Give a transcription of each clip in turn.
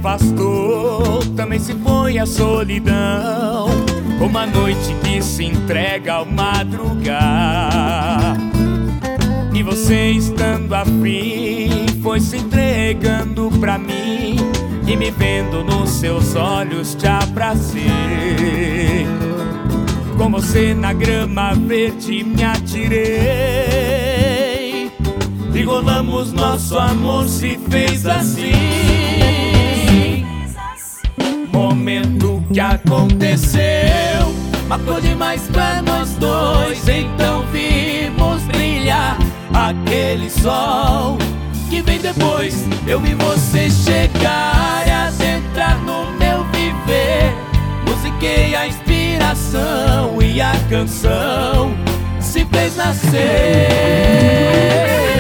afastou, também se foi a solidão, como a noite que se entrega ao madrugar. E você, estando afim, foi se entregando pra mim, e me vendo nos seus olhos te abracei. Com você na grama verde me atirei, e rolamos, nosso amor se fez assim. Momento que aconteceu marcou demais pra nós dois, então vimos brilhar aquele sol que vem depois. Eu vi você chegar e adentrar no meu viver, musiquei a inspiração e a canção se fez nascer.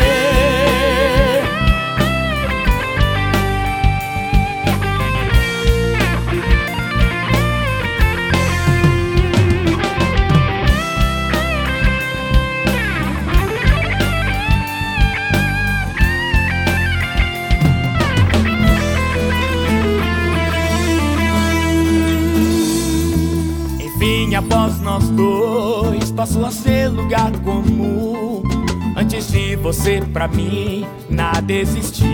Após nós dois passou a ser lugar comum. Antes de você pra mim nada existiu,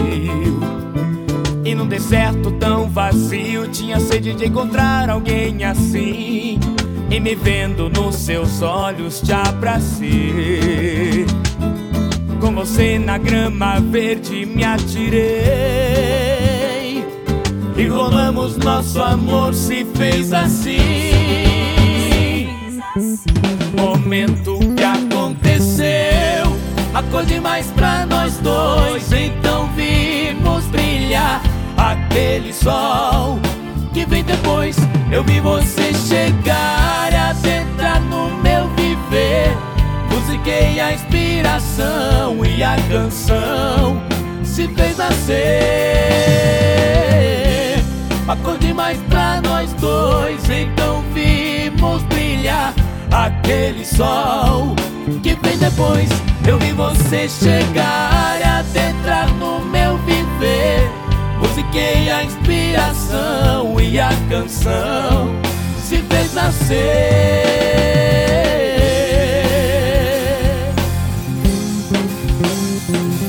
e num deserto tão vazio tinha sede de encontrar alguém assim, e me vendo nos seus olhos te abracei. Com você na grama verde me atirei, e rolamos, nosso amor se fez assim. Momento que aconteceu marcou demais pra nós dois, então vimos brilhar aquele sol que vem depois. Eu vi você chegar e adentrar no meu viver, musiquei a inspiração e a canção se fez nascer. Marcou demais pra nós dois, então vimos brilhar aquele sol que vem depois. Eu vi você chegar e adentrar no meu viver, musiquei a inspiração e a canção se fez nascer.